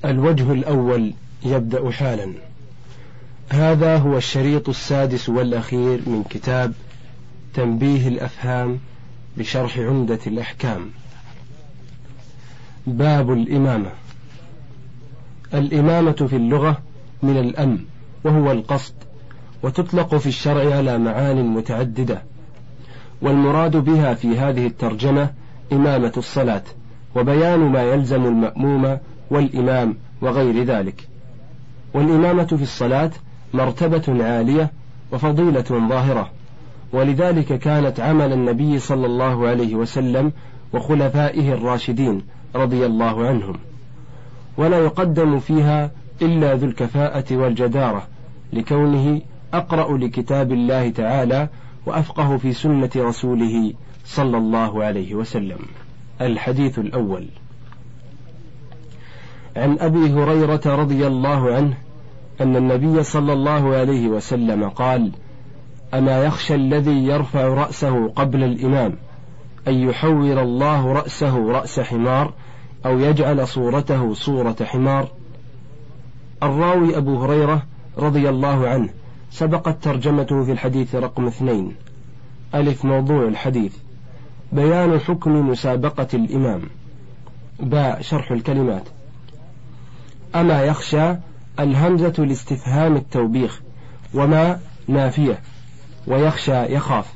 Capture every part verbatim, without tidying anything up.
الوجه الأول يبدأ حالا. هذا هو الشريط السادس والأخير من كتاب تنبيه الأفهام بشرح عمدة الأحكام. باب الإمامة. الإمامة في اللغة من الأم وهو القصد، وتطلق في الشرع على معان متعددة، والمراد بها في هذه الترجمة إمامة الصلاة، وبيان ما يلزم المأموم والإمام وغير ذلك. والإمامة في الصلاة مرتبة عالية وفضيلة ظاهرة، ولذلك كانت عمل النبي صلى الله عليه وسلم وخلفائه الراشدين رضي الله عنهم، ولا يقدم فيها إلا ذو الكفاءة والجدارة، لكونه أقرأ لكتاب الله تعالى وأفقه في سنة رسوله صلى الله عليه وسلم. الحديث الأول عن أبي هريرة رضي الله عنه أن النبي صلى الله عليه وسلم قال: أما يخشى الذي يرفع رأسه قبل الإمام أن يحول الله رأسه رأس حمار أو يجعل صورته صورة حمار. الراوي أبو هريرة رضي الله عنه سبقت ترجمته في الحديث رقم اثنين. ألف موضوع الحديث: بيان حكم مسابقة الإمام. باء شرح الكلمات. أما يخشى الهمزة لاستفهام التوبيخ، وما نافية، ويخشى يخاف.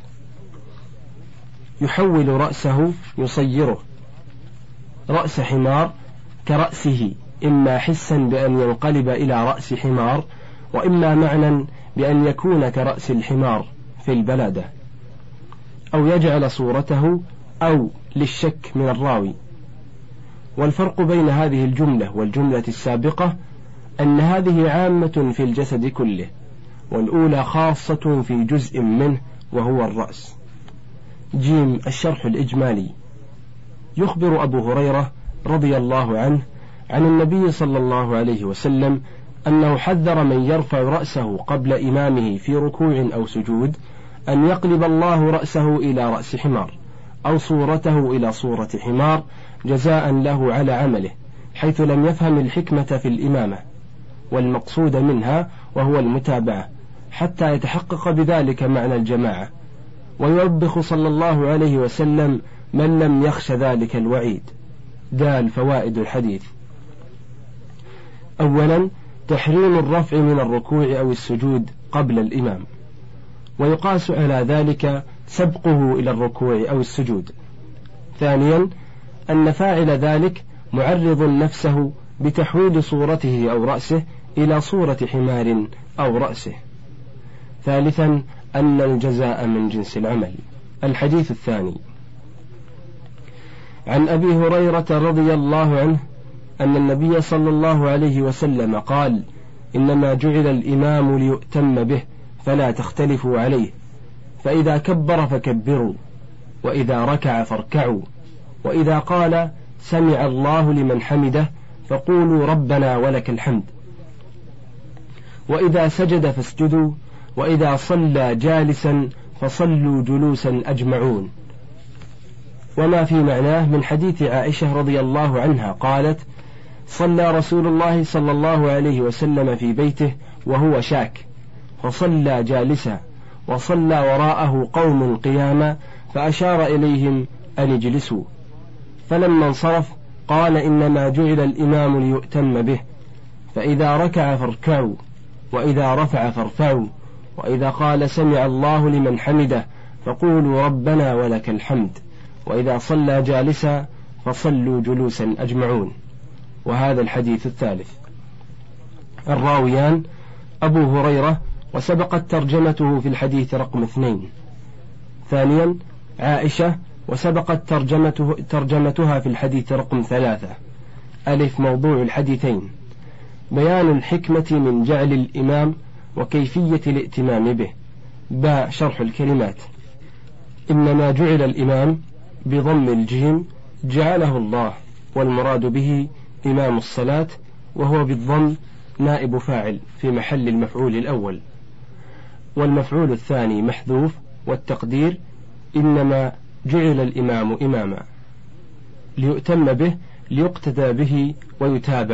يحول رأسه يصيره رأس حمار كرأسه، إما حسا بأن ينقلب إلى رأس حمار، وإما معنى بأن يكون كرأس الحمار في البلادة. أو يجعل صورته، أو للشك من الراوي. والفرق بين هذه الجملة والجملة السابقة أن هذه عامة في الجسد كله، والأولى خاصة في جزء منه وهو الرأس. جيم الشرح الإجمالي. يخبر أبو هريرة رضي الله عنه عن النبي صلى الله عليه وسلم أنه حذر من يرفع رأسه قبل إمامه في ركوع أو سجود أن يقلب الله رأسه إلى رأس حمار، أو صورته إلى صورة حمار، جزاء له على عمله، حيث لم يفهم الحكمة في الإمامة والمقصود منها وهو المتابعة، حتى يتحقق بذلك معنى الجماعة. ويوبخ صلى الله عليه وسلم من لم يخش ذلك الوعيد. دال فوائد الحديث. أولا، تحريم الرفع من الركوع أو السجود قبل الإمام، ويقاس على ذلك سبقه إلى الركوع أو السجود. ثانيا، أن فاعل ذلك معرض نفسه بتحويل صورته أو رأسه إلى صورة حمار أو رأسه. ثالثا، أن الجزاء من جنس العمل. الحديث الثاني عن أبي هريرة رضي الله عنه أن النبي صلى الله عليه وسلم قال: إنما جعل الإمام ليؤتم به فلا تختلفوا عليه، فإذا كبر فكبروا، وإذا ركع فاركعوا، وإذا قال سمع الله لمن حمده فقولوا ربنا ولك الحمد، وإذا سجد فاسجدوا، وإذا صلى جالسا فصلوا جلوسا أجمعون. وما في معناه من حديث عائشة رضي الله عنها قالت: صلى رسول الله صلى الله عليه وسلم في بيته وهو شاك، فصلى جالسا، وصلى وراءه قوم قياما، فأشار إليهم أن اجلسوا، فلما انصرف قال: إنما جعل الإمام ليؤتم به، فإذا ركع فاركعوا، وإذا رفع فارفعوا، وإذا قال سمع الله لمن حمده فقولوا ربنا ولك الحمد، وإذا صلى جالسا فصلوا جلوسا أجمعون. وهذا الحديث الثالث. الراويان أبو هريرة، وسبقت ترجمته في الحديث رقم اثنين. ثانيا، عائشة، وسبقت ترجمته ترجمتها في الحديث رقم ثلاثة. ألف موضوع الحديثين: بيان الحكمة من جعل الإمام وكيفية الائتمام به. باء شرح الكلمات. إنما جعل الإمام بضم الجيم جعله الله، والمراد به إمام الصلاة، وهو بالضم نائب فاعل في محل المفعول الأول، والمفعول الثاني محذوف، والتقدير إنما جعل الإمام إماما، ليؤتم به ليقتدى به ويتابع،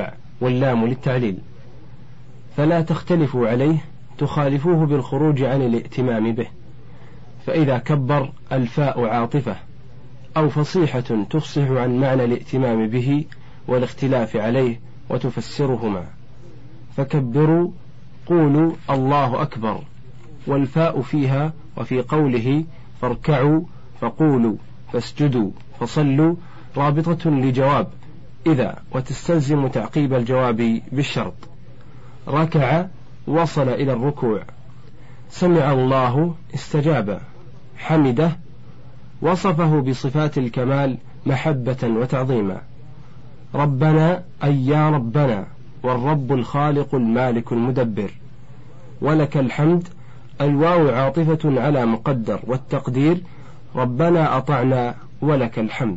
واللام للتعليل، فلا تختلفوا عليه تخالفوه بالخروج عن الائتمام به. فإذا كبر الفاء عاطفة أو فصيحة تفصح عن معنى الائتمام به والاختلاف عليه وتفسرهما، فكبروا قولوا الله أكبر، والفاء فيها وفي قوله فاركعوا فقولوا فاسجدوا فصلوا رابطة لجواب إذا، وتستلزم تعقيب الجواب بالشرط. ركع وصل إلى الركوع، سمع الله استجاب، حمده وصفه بصفات الكمال محبة وتعظيما. ربنا أي يا ربنا، والرب الخالق المالك المدبر. ولك الحمد، الواو عاطفة على مقدر، والتقدير ربنا أطعنا ولك الحمد.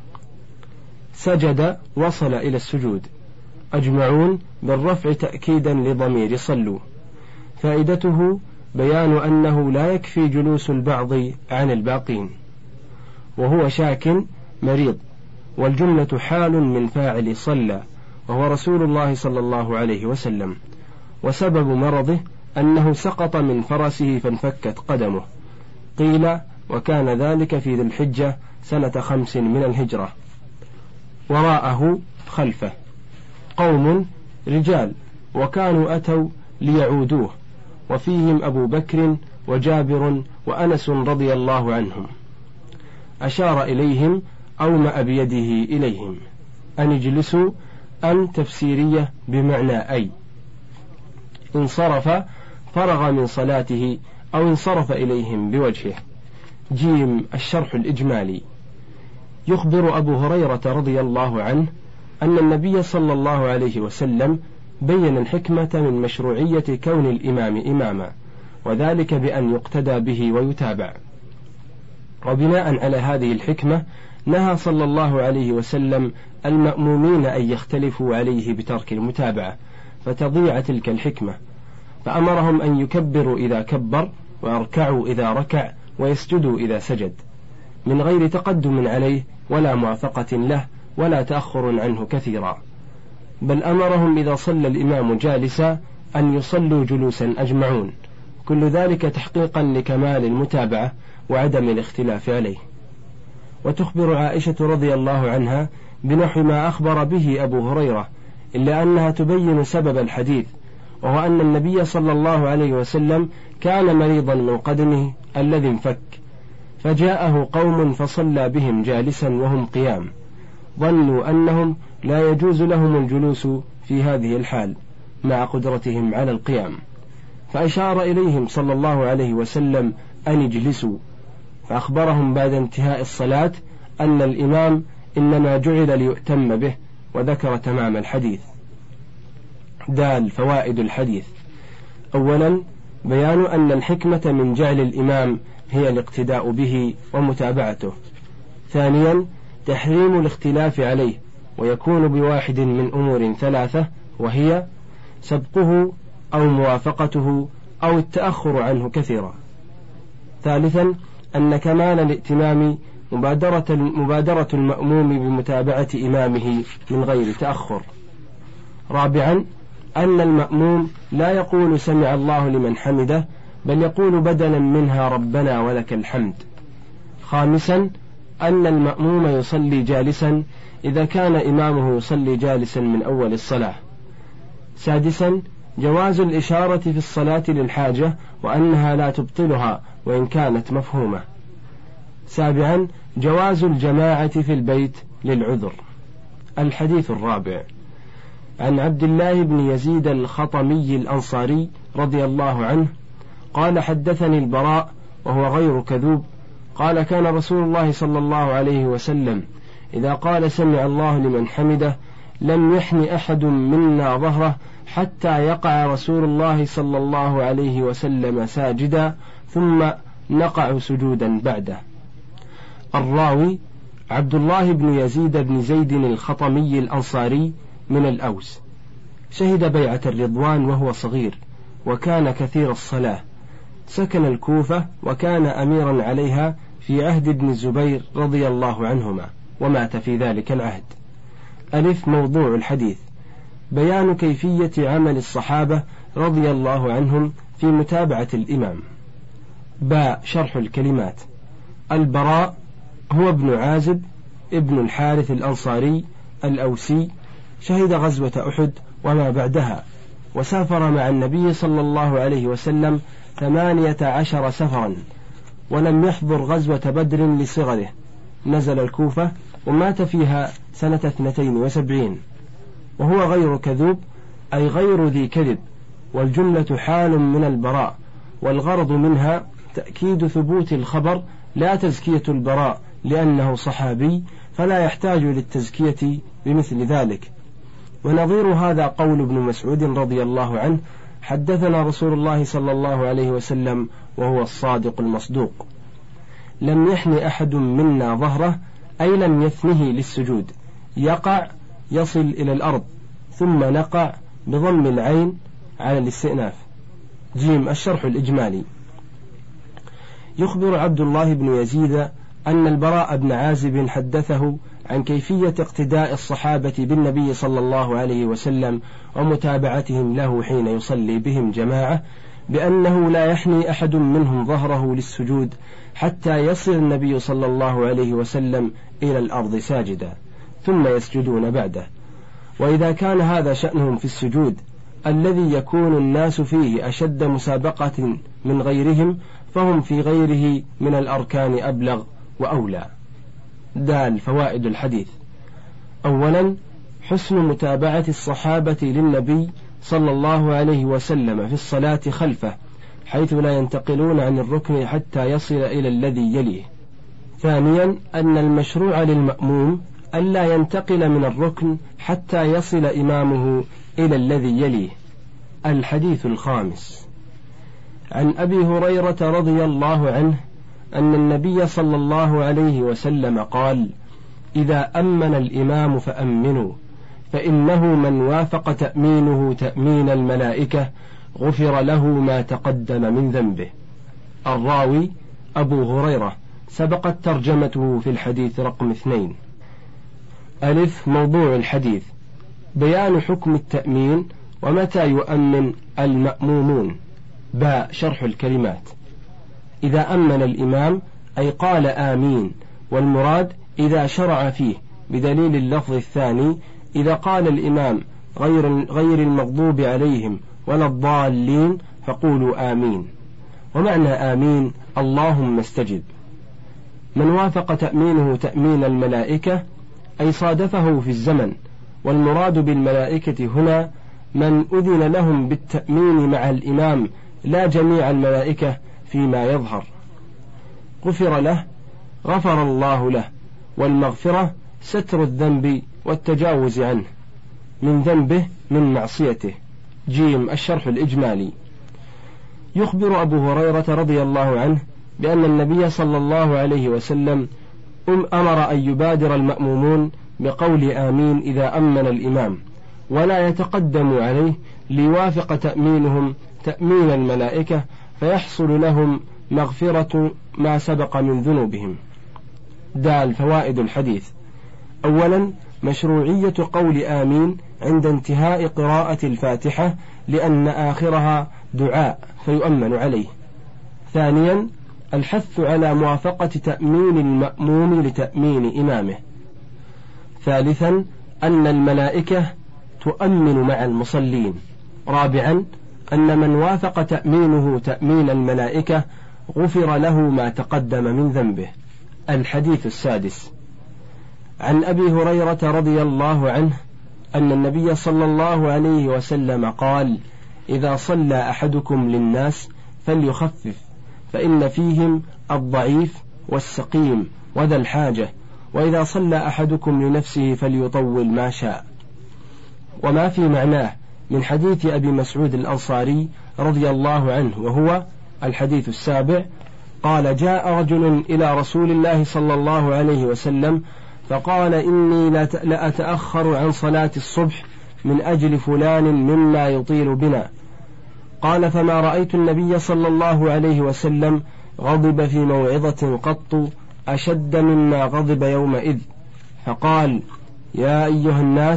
سجد وصل إلى السجود، أجمعون بالرفع تأكيدا لضمير صلوا. فائدته بيان أنه لا يكفي جلوس البعض عن الباقين، وهو شاك مريض، والجملة حال من فاعل صلى وهو رسول الله صلى الله عليه وسلم، وسبب مرضه أنه سقط من فرسه فانفكت قدمه. قيل وكان ذلك في ذي الحجة سنة خمس من الهجرة. وراءه خلفه قوم رجال، وكانوا أتوا ليعودوه، وفيهم أبو بكر وجابر وأنس رضي الله عنهم. أشار إليهم أومأ بيده إليهم أن اجلسوا، أن تفسيرية بمعنى أي. انصرف فرغ من صلاته أو انصرف إليهم بوجهه. جيم الشرح الإجمالي. يخبر أبو هريرة رضي الله عنه أن النبي صلى الله عليه وسلم بين الحكمة من مشروعية كون الإمام إماما، وذلك بأن يقتدى به ويتابع. وبناء على هذه الحكمة نهى صلى الله عليه وسلم المأمومين أن يختلفوا عليه بترك المتابعة، فتضيع تلك الحكمة، فأمرهم أن يكبروا إذا كبر، ويركعوا إذا ركع، ويسجدوا إذا سجد، من غير تقدم عليه ولا موافقة له ولا تأخر عنه كثيرا. بل أمرهم إذا صلى الإمام جالسا أن يصلوا جلوسا أجمعون، كل ذلك تحقيقا لكمال المتابعة وعدم الاختلاف عليه. وتخبر عائشة رضي الله عنها بنحو ما أخبر به أبو هريرة، إلا أنها تبين سبب الحديث، وهو أن النبي صلى الله عليه وسلم كان مريضا من قدمه الذي انفك، فجاءه قوم فصلى بهم جالسا وهم قيام، ظنوا أنهم لا يجوز لهم الجلوس في هذه الحال مع قدرتهم على القيام، فأشار إليهم صلى الله عليه وسلم أن اجلسوا، فأخبرهم بعد انتهاء الصلاة أن الإمام إنما جعل ليؤتم به، وذكر تمام الحديث. دال فوائد الحديث. أولا بيان أن الحكمة من جعل الإمام هي الاقتداء به ومتابعته. ثانيا تحريم الاختلاف عليه، ويكون بواحد من أمور ثلاثة، وهي سبقه أو موافقته أو التأخر عنه كثيرا. ثالثا أن كمال الائتمام مبادرة, مبادرة المأموم بمتابعة إمامه من غير تأخر. رابعا أن المأموم لا يقول سمع الله لمن حمده، بل يقول بدلا منها ربنا ولك الحمد. خامسا أن المأموم يصلي جالسا إذا كان إمامه يصلي جالسا من أول الصلاة. سادسا جواز الإشارة في الصلاة للحاجة، وأنها لا تبطلها وإن كانت مفهومة. سابعا جواز الجماعة في البيت للعذر. الحديث الرابع عن عبد الله بن يزيد الخطمي الأنصاري رضي الله عنه قال حدثني البراء وهو غير كذوب قال كان رسول الله صلى الله عليه وسلم إذا قال سمع الله لمن حمده لم يحن أحد منا ظهره حتى يقع رسول الله صلى الله عليه وسلم ساجدا ثم نقع سجودا بعده. الراوي عبد الله بن يزيد بن زيد الخطمي الأنصاري من الأوس، شهد بيعة الرضوان وهو صغير، وكان كثير الصلاة، سكن الكوفة وكان أميرا عليها في عهد ابن الزبير رضي الله عنهما، ومات في ذلك العهد. ألف موضوع الحديث بيان كيفية عمل الصحابة رضي الله عنهم في متابعة الإمام. باء شرح الكلمات. البراء هو ابن عازب ابن الحارث الأنصاري الأوسي، شهد غزوة أحد وما بعدها، وسافر مع النبي صلى الله عليه وسلم ثمانية عشر سفرا، ولم يحضر غزوة بدر لصغره، نزل الكوفة ومات فيها سنة اثنتين وسبعين، وهو غير كذوب أي غير ذي كذب، والجملة حال من البراء، والغرض منها تأكيد ثبوت الخبر لا تزكية البراء لأنه صحابي فلا يحتاج للتزكية بمثل ذلك. ونظير هذا قول ابن مسعود رضي الله عنه: حدثنا رسول الله صلى الله عليه وسلم وهو الصادق المصدوق. لم يحن أحد منا ظهره أي لم يثنه للسجود، يقع يصل إلى الأرض ثم نقع بضم العين على الاستئناف. جيم الشرح الإجمالي. يخبر عبد الله بن يزيد أن البراء بن عازب حدثه عن كيفية اقتداء الصحابة بالنبي صلى الله عليه وسلم ومتابعتهم له حين يصلي بهم جماعة، بأنه لا يحني أحد منهم ظهره للسجود حتى يصل النبي صلى الله عليه وسلم إلى الأرض ساجدا، ثم يسجدون بعده. وإذا كان هذا شأنهم في السجود الذي يكون الناس فيه أشد مسابقة من غيرهم، فهم في غيره من الأركان أبلغ وأولى. دال فوائد الحديث. أولا، حسن متابعة الصحابة للنبي صلى الله عليه وسلم في الصلاة خلفه، حيث لا ينتقلون عن الركن حتى يصل إلى الذي يليه. ثانيا، أن المشروع للمأموم ألا ينتقل من الركن حتى يصل إمامه إلى الذي يليه. الحديث الخامس. عن أبي هريرة رضي الله عنه أن النبي صلى الله عليه وسلم قال: إذا أمن الإمام فأمنوا، فإنه من وافق تأمينه تأمين الملائكة غفر له ما تقدم من ذنبه. الراوي أبو هريرة، سبقت ترجمته في الحديث رقم اثنين. ألف موضوع الحديث: بيان حكم التأمين ومتى يؤمن المأمومون. باء شرح الكلمات. إذا أمن الإمام أي قال آمين، والمراد إذا شرع فيه، بدليل اللفظ الثاني: إذا قال الإمام غير, غير المغضوب عليهم ولا الضالين فقولوا آمين. ومعنى آمين اللهم استجب. من وافق تأمينه تأمين الملائكة أي صادفه في الزمن، والمراد بالملائكة هنا من أذن لهم بالتأمين مع الإمام، لا جميع الملائكة فيما يظهر. غفر له، غفر الله له، والمغفرة ستر الذنب والتجاوز عنه، من ذنبه من معصيته. جيم الشرح الإجمالي. يخبر أبو هريرة رضي الله عنه بأن النبي صلى الله عليه وسلم أمر أن يبادر المأمومون بقول آمين إذا أمن الإمام، ولا يتقدم عليه ليوافق تأمينهم تأمين الملائكة، فيحصل لهم مغفرة ما سبق من ذنوبهم. دال فوائد الحديث. أولا، مشروعية قول آمين عند انتهاء قراءة الفاتحة، لأن آخرها دعاء فيؤمن عليه. ثانيا، الحث على موافقة تأمين المأموم لتأمين إمامه. ثالثا، أن الملائكة تؤمن مع المصلين. رابعا، أن من وافق تأمينه تأمين الملائكة غفر له ما تقدم من ذنبه. الحديث السادس. عن أبي هريرة رضي الله عنه أن النبي صلى الله عليه وسلم قال: إذا صلى أحدكم للناس فليخفف، فإن فيهم الضعيف والسقيم وذا الحاجة، وإذا صلى أحدكم لنفسه فليطول ما شاء. وما في معناه من حديث أبي مسعود الأنصاري رضي الله عنه، وهو الحديث السابع، قال: جاء رجل إلى رسول الله صلى الله عليه وسلم فقال: إني لأتأخر عن صلاة الصبح من أجل فلان مما يطيل بنا. قال: فما رأيت النبي صلى الله عليه وسلم غضب في موعظة قط أشد مما غضب يومئذ. فقال: يا أيها الناس،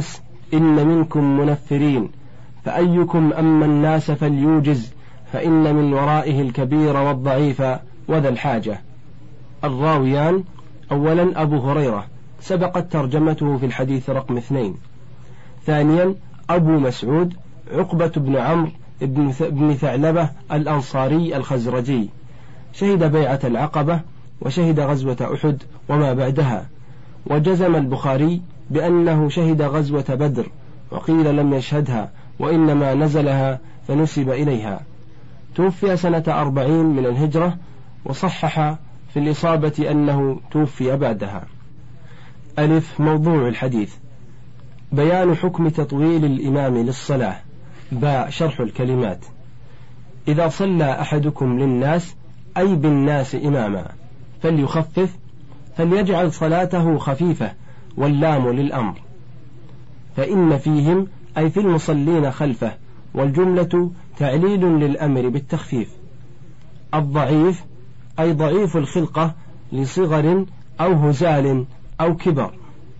إن منكم منفرين فأيكم أما الناس فليوجز فإن من ورائه الكبير والضعيف وذا الحاجة. الراويان: أولا أبو هريرة سبقت ترجمته في الحديث رقم اثنين. ثانيا أبو مسعود عقبة بن عمرو بن ثعلبة الأنصاري الخزرجي، شهد بيعة العقبة وشهد غزوة أحد وما بعدها، وجزم البخاري بأنه شهد غزوة بدر، وقيل لم يشهدها وإنما نزلها فنسب إليها. توفي سنة أربعين من الهجرة، وصحح في الإصابة أنه توفي بعدها. ألف موضوع الحديث: بيان حكم تطويل الإمام للصلاة. باء شرح الكلمات: إذا صلى أحدكم للناس أي بالناس إماما فليخفف، فليجعل صلاته خفيفة، واللام للأمر، فإن فيهم أي في المصلين خلفه، والجملة تعليل للأمر بالتخفيف. الضعيف أي ضعيف الخلقة لصغر أو هزال أو كبر.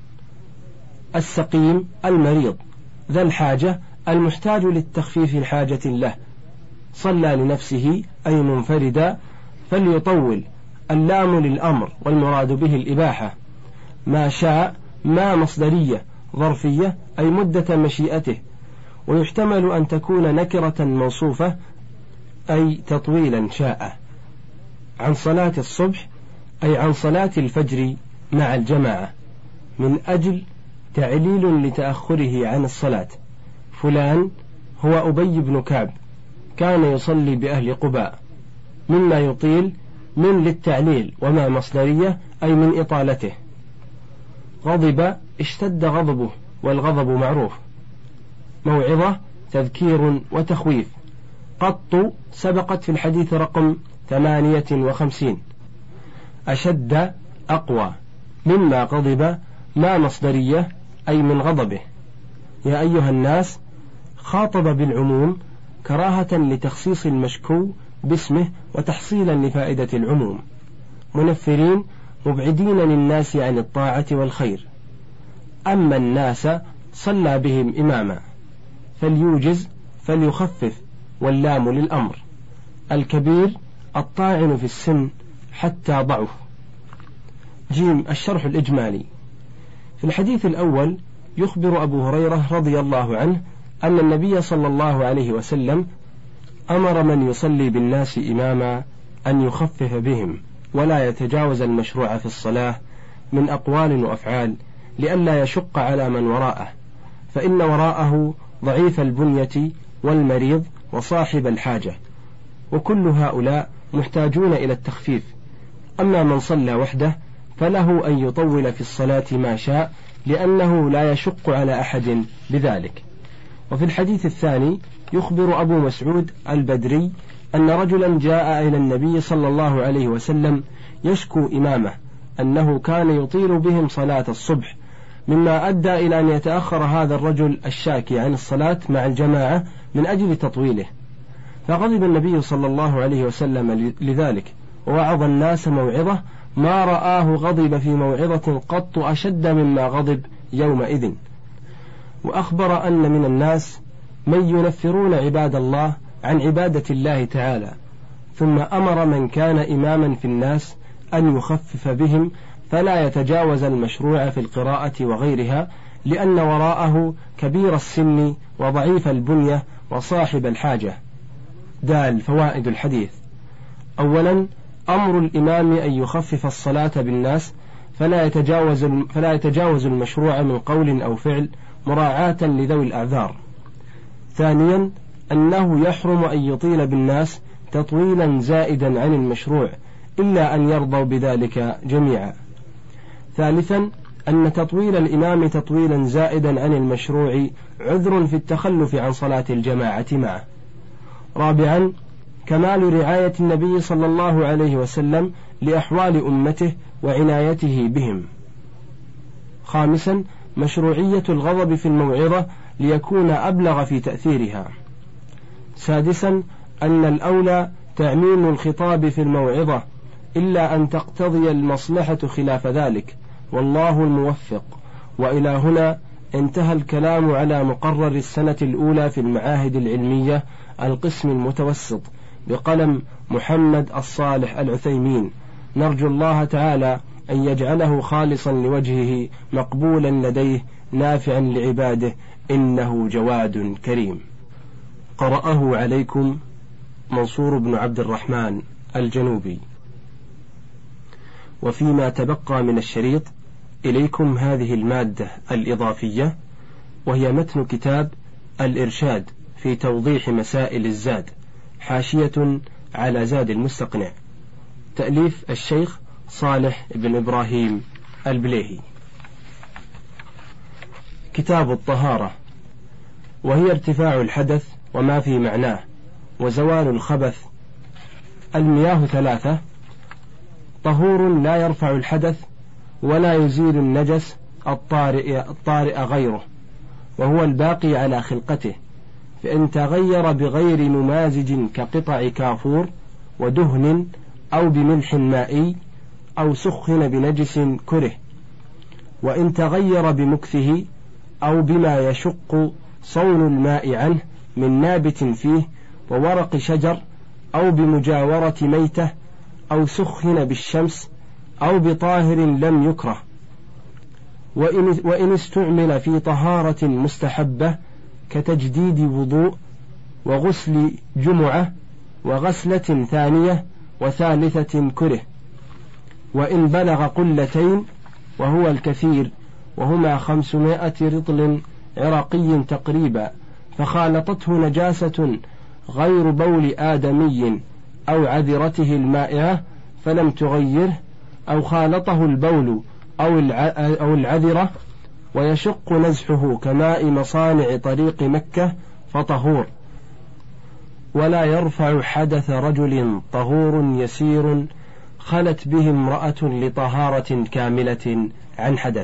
السقيم المريض. ذا الحاجة المحتاج للتخفيف الحاجة له. صلى لنفسه أي منفردا فليطول، اللام للأمر والمراد به الإباحة. ما شاء ما مصدرية ظرفية أي مدة مشيئته، ويحتمل أن تكون نكرة موصوفة أي تطويلا شاء. عن صلاة الصبح أي عن صلاة الفجر مع الجماعة، من أجل تعليل لتأخره عن الصلاة. فلان هو أبي بن كعب كان يصلي بأهل قباء. مما يطيل من للتعليل، وما مصدرية أي من إطالته. غضب اشتد غضبه، والغضب معروف. موعظة تذكير وتخويف. قط سبقت في الحديث رقم ثمانية وخمسين. أشد أقوى. مما غضب ما مصدرية أي من غضبه. يا أيها الناس خاطب بالعموم كراهة لتخصيص المشكو باسمه وتحصيلا لفائدة العموم. منفرين مبعدين للناس عن الطاعة والخير. أما الناس صلى بهم إماما، فليوجز فليخفف، واللام للأمر. الكبير الطاعن في السن حتى ضعف. جيم الشرح الإجمالي. في الحديث الأول يخبر أبو هريرة رضي الله عنه أن النبي صلى الله عليه وسلم أمر من يصلي بالناس إماما أن يخفف بهم ولا يتجاوز المشروع في الصلاة من أقوال وأفعال، لئلا يشق على من وراءه، فإن وراءه ضعيف البنية والمريض وصاحب الحاجة، وكل هؤلاء محتاجون إلى التخفيف. أما من صلى وحده فله أن يطول في الصلاة ما شاء، لأنه لا يشق على أحد بذلك. وفي الحديث الثاني يخبر أبو مسعود البدري أن رجلا جاء إلى النبي صلى الله عليه وسلم يشكو إمامه أنه كان يطيل بهم صلاة الصبح، مما أدى إلى أن يتأخر هذا الرجل الشاكي عن الصلاة مع الجماعة من أجل تطويله، فغضب النبي صلى الله عليه وسلم لذلك، ووعظ الناس موعظة ما رآه غضب في موعظة قط أشد مما غضب يومئذ. وأخبر أن من الناس من ينفرون عباد الله عن عبادة الله تعالى، ثم أمر من كان إماما في الناس أن يخفف بهم فلا يتجاوز المشروع في القراءة وغيرها، لأن وراءه كبير السن وضعيف البنية وصاحب الحاجة. دال فوائد الحديث. أولا أمر الإمام أن يخفف الصلاة بالناس فلا يتجاوز, فلا يتجاوز المشروع من قول أو فعل مراعاة لذوي الأعذار. ثانيا أنه يحرم أن يطيل بالناس تطويلا زائدا عن المشروع إلا أن يرضوا بذلك جميعا. ثالثا أن تطويل الإمام تطويلا زائدا عن المشروع عذر في التخلف عن صلاة الجماعة معه. رابعا كمال رعاية النبي صلى الله عليه وسلم لأحوال أمته وعنايته بهم. خامسا مشروعية الغضب في الموعظة ليكون أبلغ في تأثيرها. سادسا أن الأولى تعميم الخطاب في الموعظة إلا أن تقتضي المصلحة خلاف ذلك، والله الموفق. وإلى هنا انتهى الكلام على مقرر السنة الأولى في المعاهد العلمية القسم المتوسط بقلم محمد الصالح العثيمين. نرجو الله تعالى أن يجعله خالصا لوجهه مقبولا لديه نافعا لعباده، إنه جواد كريم. قرأه عليكم منصور بن عبد الرحمن الجنوبي. وفيما تبقى من الشريط إليكم هذه المادة الإضافية، وهي متن كتاب الإرشاد في توضيح مسائل الزاد، حاشية على زاد المستقنع، تأليف الشيخ صالح بن إبراهيم البليهي. كتاب الطهارة، وهي ارتفاع الحدث وما في معناه وزوال الخبث. المياه ثلاثة: طهور لا يرفع الحدث ولا يزيل النجس الطارئ, الطارئ غيره، وهو الباقي على خلقته، فإن تغير بغير ممازج كقطع كافور ودهن أو بملح مائي أو سخن بنجس كره، وإن تغير بمكثه أو بما يشق صون الماء عنه من نابت فيه وورق شجر أو بمجاورة ميتة أو سخن بالشمس أو بطاهر لم يكره، وإن, وإن استعمل في طهارة مستحبة كتجديد وضوء وغسل جمعة وغسلة ثانية وثالثة كره، وإن بلغ قلتين وهو الكثير وهما خمسمائة رطل عراقي تقريبا، فخالطته نجاسة غير بول آدمي أو عذرته المائعة فلم تغيره، أو خالطه البول أو العذرة ويشق نزحه كماء مصانع طريق مكة فطهور، ولا يرفع حدث رجل طهور يسير خلت به امرأة لطهارة كاملة عن حدث.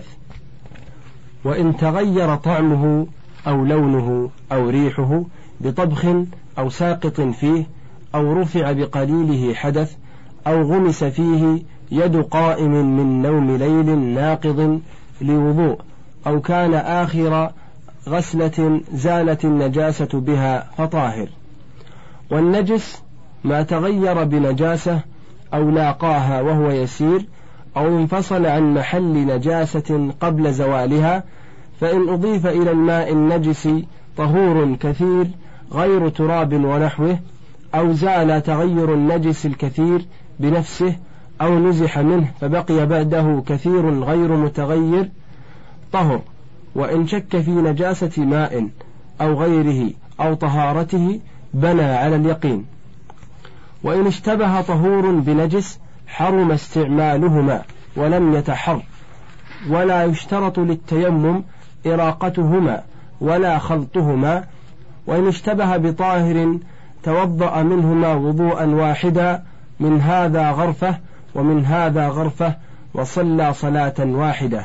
وإن تغير طعمه أو لونه أو ريحه بطبخ أو ساقط فيه أو رفع بقليله حدث أو غمس فيه يد قائم من نوم ليل ناقض لوضوء، أو كان آخر غسلة زالت النجاسة بها فطاهر. والنجس ما تغير بنجاسة أو لاقاها وهو يسير أو انفصل عن محل نجاسة قبل زوالها، فإن أضيف إلى الماء النجس طهور كثير غير تراب ونحوه، أو زال تغير النجس الكثير بنفسه أو نزح منه فبقي بعده كثير غير متغير طهر. وإن شك في نجاسة ماء أو غيره أو طهارته بنى على اليقين. وإن اشتبه طهور بنجس حرم استعمالهما ولم يتحر، ولا يشترط للتيمم إراقتهما ولا خلطهما. وإن اشتبه بطاهر توضأ منهما وضوءا واحدا، من هذا غرفة ومن هذا غرفة، وصلى صلاة واحدة.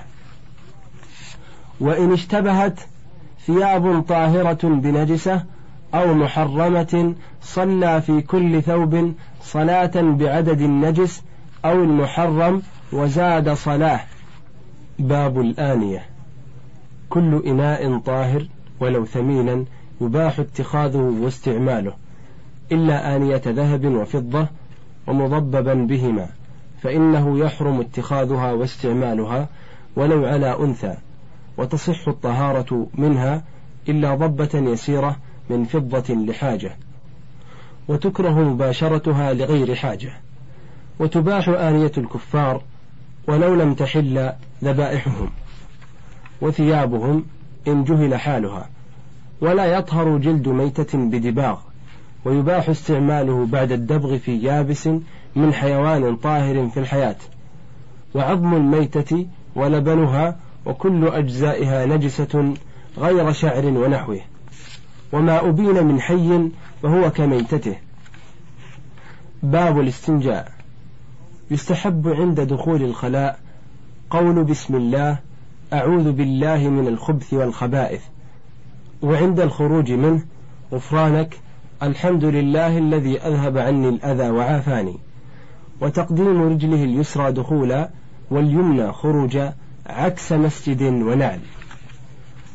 وإن اشتبهت ثياب طاهرة بنجسة أو محرمة صلى في كل ثوب صلاة بعدد النجس أو المحرم وزاد صلاة. باب الآنية: كل إناء طاهر ولو ثمينا يباح اتخاذه واستعماله، إلا آنية ذهب وفضة ومضببا بهما، فإنه يحرم اتخاذها واستعمالها ولو على أنثى، وتصح الطهارة منها إلا ضبة يسيرة من فضة لحاجة، وتكره مباشرتها لغير حاجة. وتباح آنية الكفار ولو لم تحل ذبائحهم وثيابهم إن جهل حالها، ولا يطهر جلد ميتة بدباغ، ويباح استعماله بعد الدبغ في يابس من حيوان طاهر في الحياة. وعظم الميتة ولبنها وكل أجزائها نجسة غير شعر ونحوه، وما أبين من حي فهو كميتته. باب الاستنجاء: يستحب عند دخول الخلاء قول بسم الله أعوذ بالله من الخبث والخبائث، وعند الخروج منه غفرانك الحمد لله الذي أذهب عني الأذى وعافاني، وتقديم رجله اليسرى دخولا واليمنى خروجا عكس مسجد ونعل.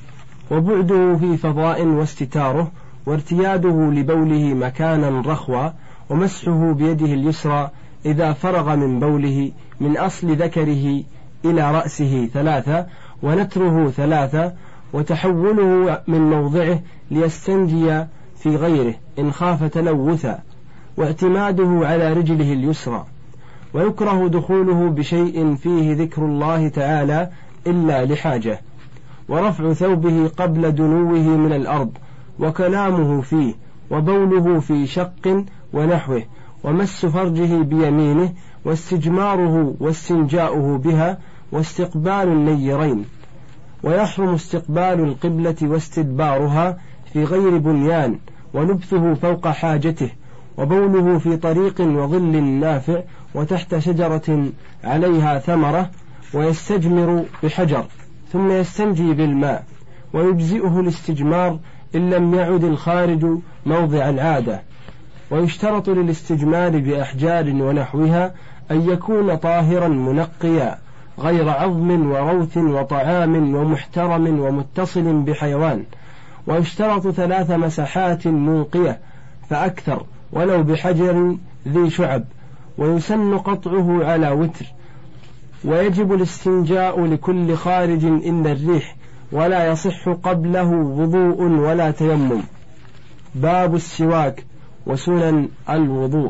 وبعده في فضاء واستتاره، وارتياده لبوله مكانا رخوا، ومسحه بيده اليسرى إذا فرغ من بوله من أصل ذكره إلى رأسه ثلاثة، ونتره ثلاثة، وتحوله من موضعه ليستنجي في غيره إن خاف تلوثا، واعتماده على رجله اليسرى. ويكره دخوله بشيء فيه ذكر الله تعالى إلا لحاجة، ورفع ثوبه قبل دنوه من الأرض، وكلامه فيه، وبوله في شق ونحوه، ومس فرجه بيمينه، واستجماره واستنجاؤه بها، واستقبال النيرين. ويحرم استقبال القبلة واستدبارها في غير بنيان، ولبثه فوق حاجته، وبوله في طريق وظل نافع وتحت شجرة عليها ثمرة، ويستجمر بحجر ثم يستنجي بالماء، ويجزئه الاستجمار إن لم يعد الخارج موضع العادة. ويشترط للاستجمار بأحجار ونحوها أن يكون طاهرا منقيا غير عظم وروث وطعام ومحترم ومتصل بحيوان. ويشترط ثلاث مسحات منقية فأكثر ولو بحجر ذي شعب، ويسن قطعه على وتر. ويجب الاستنجاء لكل خارج إلا الريح، ولا يصح قبله وضوء ولا تيمم. باب السواك وسنن الوضوء.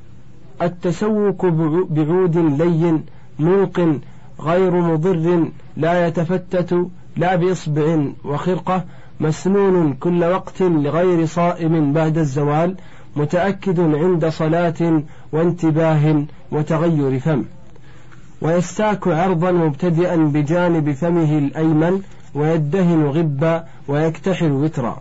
التسوك بعود لين موق غير مضر لا يتفتت، لا بإصبع وخرقة، مسنون كل وقت لغير صائم بعد الزوال، متأكد عند صلاة وانتباه وتغير فم. ويستاك عرضا مبتدئا بجانب فمه الأيمن، ويدهن غبا ويكتحل وترا.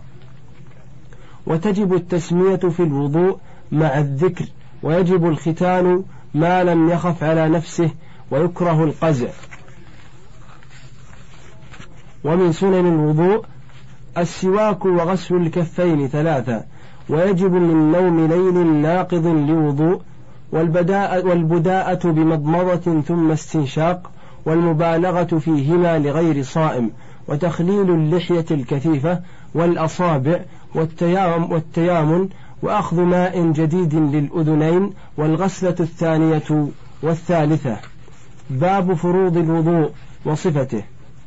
وتجب التسمية في الوضوء مع الذكر، ويجب الختان ما لم يخف على نفسه، ويكره القزع. ومن سنن الوضوء السواك وغسل الكفين ثلاثة، ويجب من نوم ليل ناقض لوضوء، والبداءة بمضمضة ثم استنشاق، والمبالغة فيهما لغير صائم، وتخليل اللحية الكثيفة والأصابع، والتيامن، وأخذ ماء جديد للأذنين، والغسلة الثانية والثالثة. باب فروض الوضوء وصفته.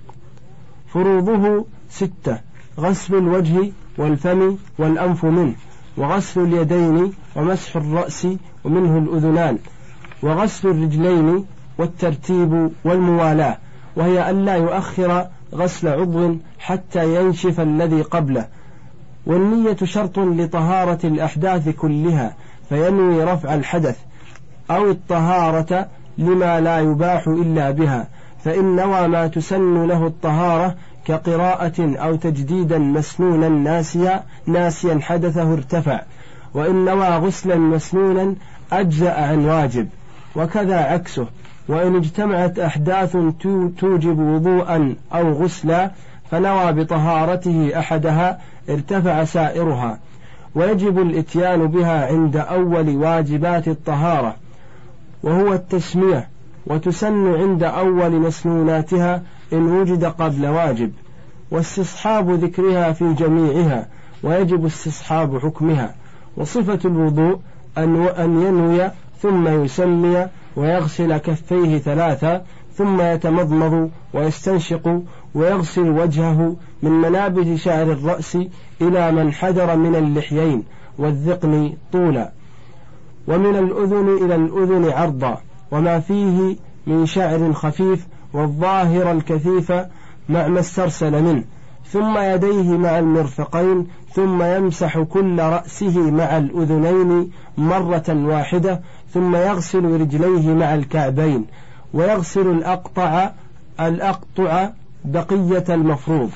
فروضه ستة: غسل الوجه والفم والأنف منه، وغسل اليدين، ومسح الرأس ومنه الأذنان، وغسل الرجلين، والترتيب والموالاة، وهي ألا يؤخر غسل عضو حتى ينشف الذي قبله. والنية شرط لطهارة الأحداث كلها، فينوي رفع الحدث أو الطهارة لما لا يباح إلا بها، فإن نوى ما تسن له الطهارة كقراءة أو تجديدا مسنونا ناسيا ناسيا حدثه ارتفع، وإن نوى غسلا مسنونا أجزأ عن واجب، وكذا عكسه. وإن اجتمعت أحداث توجب وضوءا أو غسلا فنوى بطهارته أحدها ارتفع سائرها. ويجب الإتيان بها عند أول واجبات الطهارة وهو التسمية، وتسن عند أول مسنوناتها إن وجد قبل واجب، واستصحاب ذكرها في جميعها، ويجب استصحاب حكمها. وصفة الوضوء أن ينوي ثم يسمي، ويغسل كفيه ثلاثة، ثم يتمضمض ويستنشق، ويغسل وجهه من منابت شعر الرأس إلى من حدر من اللحيين والذقن طولا، ومن الأذن إلى الأذن عرضا، وما فيه من شعر خفيف، والظاهر الكثيف مع ما استرسل منه، ثم يديه مع المرفقين، ثم يمسح كل رأسه مع الأذنين مرة واحدة، ثم يغسل رجليه مع الكعبين، ويغسل الأقطع الأقطع بقية المفروض.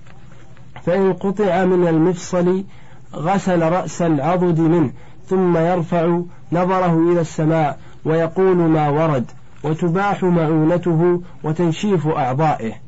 فإن قطع من المفصل غسل رأس العضد منه، ثم يرفع نظره إلى السماء ويقول ما ورد، وتباح معونته وتنشيف أعضائه.